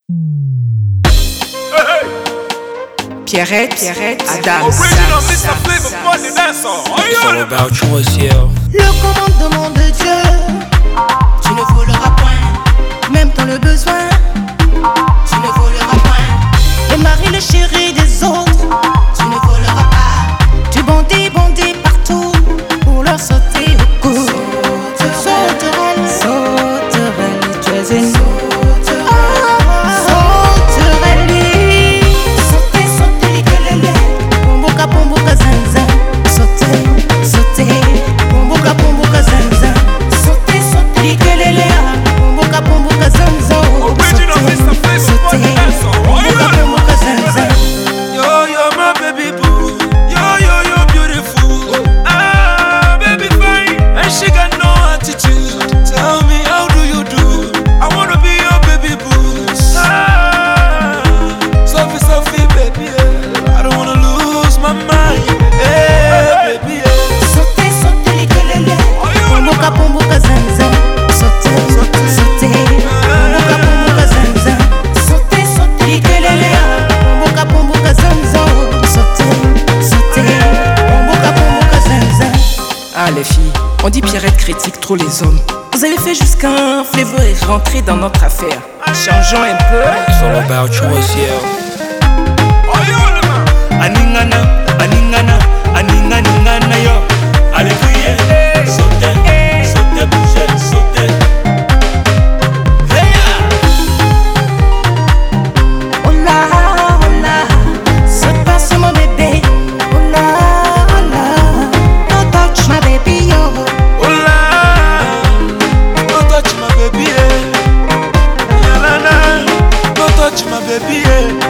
Pierrette, Adam. It's all about choice, yeah. Le commandement de Dieu, tu ne voleras point, même dans le besoin, tu ne voleras point. Le mari, le chéri des autres, tu ne voleras pas. Tu bandis partout pour leur sauter au cou. Sauterelle, tu es une les filles, on dit Pierrette critique trop les hommes. Vous avez fait jusqu'un flavor et rentrer dans notre affaire. Changeons un peu. It's all about choice, yeah. Aningana, yo. Alléluia. Sautez, bougez, sautez. Saute pas sur mon bébé. Don't touch my baby, yo. Don't touch my baby, yeah. Don't touch my baby, yeah.